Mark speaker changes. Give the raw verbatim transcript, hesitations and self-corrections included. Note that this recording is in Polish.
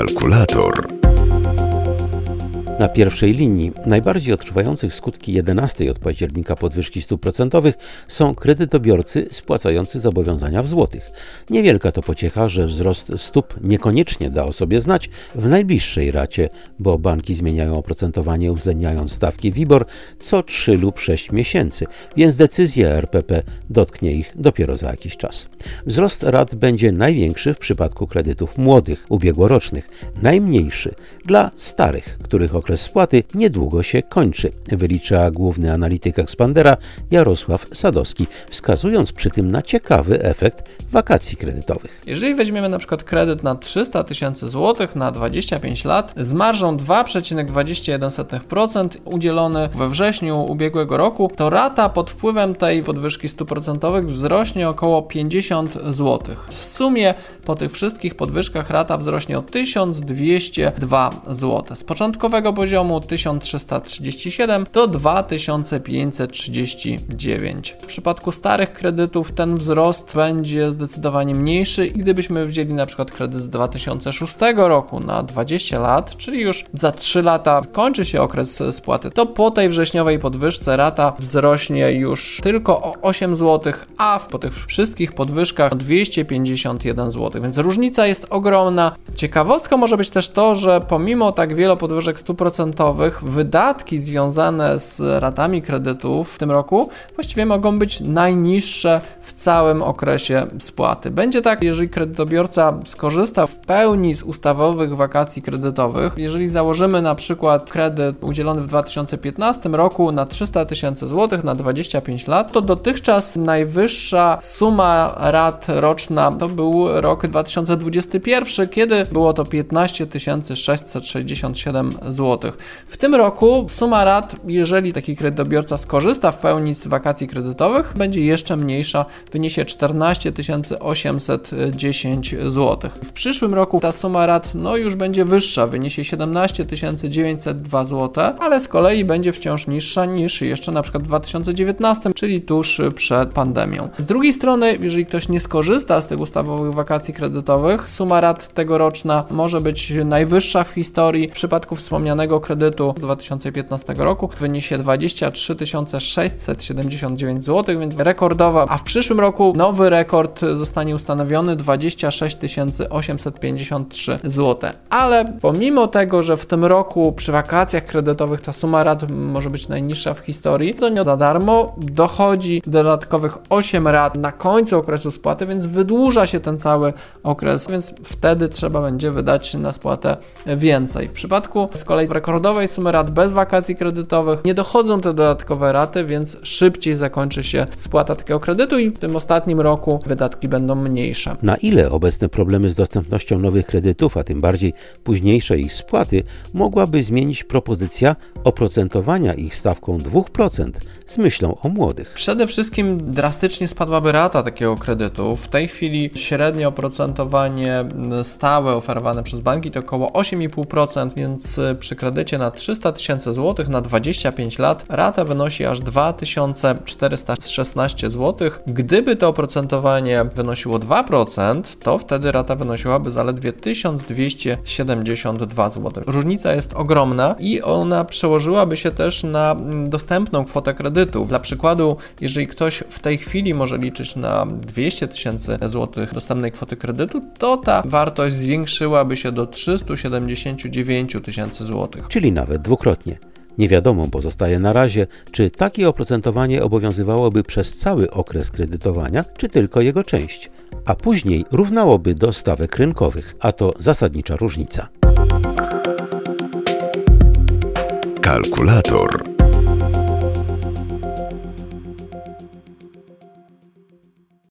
Speaker 1: Kalkulator. Na pierwszej linii najbardziej odczuwających skutki jedenastej od października podwyżki stóp procentowych są kredytobiorcy spłacający zobowiązania w złotych. Niewielka to pociecha, że wzrost stóp niekoniecznie da o sobie znać w najbliższej racie, bo banki zmieniają oprocentowanie uwzględniając stawki WIBOR co trzy lub sześć miesięcy, więc decyzja R P P dotknie ich dopiero za jakiś czas. Wzrost rat będzie największy w przypadku kredytów młodych, ubiegłorocznych, najmniejszy dla starych, których okres spłaty niedługo się kończy, wylicza główny analityk Expandera Jarosław Sadowski, wskazując przy tym na ciekawy efekt wakacji kredytowych.
Speaker 2: Jeżeli weźmiemy na przykład kredyt na trzysta tysięcy złotych na dwadzieścia pięć lat z marżą dwa przecinek dwadzieścia jeden procent udzielony we wrześniu ubiegłego roku, to rata pod wpływem tej podwyżki stóp procentowych wzrośnie około pięćdziesiąt złotych. W sumie po tych wszystkich podwyżkach rata wzrośnie o tysiąc dwieście dwa złote. Z początkowego poziomu tysiąc trzysta trzydzieści siedem do dwa tysiące pięćset trzydzieści dziewięć. W przypadku starych kredytów ten wzrost będzie zdecydowanie mniejszy i gdybyśmy wzięli na przykład kredyt z dwa tysiące szóstego roku na dwadzieścia lat, czyli już za trzy lata kończy się okres spłaty, to po tej wrześniowej podwyżce rata wzrośnie już tylko o osiem złotych, a po tych wszystkich podwyżkach o dwieście pięćdziesiąt jeden złotych, więc różnica jest ogromna. Ciekawostką może być też to, że pomimo tak wielu podwyżek stóp procentowych, wydatki związane z ratami kredytów w tym roku właściwie mogą być najniższe w całym okresie spłaty. Będzie tak, jeżeli kredytobiorca skorzysta w pełni z ustawowych wakacji kredytowych. Jeżeli założymy na przykład kredyt udzielony w dwa tysiące piętnastym roku na trzysta tysięcy złotych na dwadzieścia pięć lat, to dotychczas najwyższa suma rat roczna to był rok dwa tysiące dwudziesty pierwszy, kiedy było to piętnaście tysięcy sześćset sześćdziesiąt siedem złotych. W tym roku suma rat, jeżeli taki kredytobiorca skorzysta w pełni z wakacji kredytowych, będzie jeszcze mniejsza, wyniesie czternaście tysięcy osiemset dziesięć złotych. W przyszłym roku ta suma rat no już będzie wyższa, wyniesie siedemnaście tysięcy dziewięćset dwa złote, ale z kolei będzie wciąż niższa niż jeszcze na przykład w dwa tysiące dziewiętnastym, czyli tuż przed pandemią. Z drugiej strony, jeżeli ktoś nie skorzysta z tych ustawowych wakacji kredytowych, suma rat tegoroczna może być najwyższa w historii. W przypadku wspomnianego kredytu z dwa tysiące piętnastego roku wyniesie dwadzieścia trzy tysiące sześćset siedemdziesiąt dziewięć złotych, więc rekordowa, a w przyszłym roku nowy rekord zostanie ustanowiony dwadzieścia sześć tysięcy osiemset pięćdziesiąt trzy złote. Ale pomimo tego, że w tym roku przy wakacjach kredytowych ta suma rat może być najniższa w historii, to nie za darmo dochodzi dodatkowych osiem rat na końcu okresu spłaty, więc wydłuża się ten cały okres, więc wtedy trzeba będzie wydać na spłatę więcej. W przypadku z kolei rekordowej sumy rat bez wakacji kredytowych nie dochodzą te dodatkowe raty, więc szybciej zakończy się spłata takiego kredytu i w tym ostatnim roku wydatki będą mniejsze.
Speaker 1: Na ile obecne problemy z dostępnością nowych kredytów, a tym bardziej późniejsze ich spłaty, mogłaby zmienić propozycja oprocentowania ich stawką dwa procent z myślą o młodych?
Speaker 2: Przede wszystkim drastycznie spadłaby rata takiego kredytu. W tej chwili średnie oprocentowanie stałe oferowane przez banki to około osiem i pół procent, więc przy kredycie na trzysta tysięcy złotych na dwadzieścia pięć lat rata wynosi aż dwa tysiące czterysta szesnaście złotych. Gdyby to oprocentowanie wynosiło dwa procent, to wtedy rata wynosiłaby zaledwie tysiąc dwieście siedemdziesiąt dwa złote. Różnica jest ogromna i ona przełożyłaby się też na dostępną kwotę kredytu. Dla przykładu, jeżeli ktoś w tej chwili może liczyć na dwieście tysięcy złotych dostępnej kwoty kredytu, to ta wartość zwiększyłaby się do trzysta siedemdziesiąt dziewięć tysięcy złotych.
Speaker 1: Czyli nawet dwukrotnie. Niewiadomą pozostaje na razie, czy takie oprocentowanie obowiązywałoby przez cały okres kredytowania, czy tylko jego część, a później równałoby do stawek rynkowych, a to zasadnicza różnica. Kalkulator.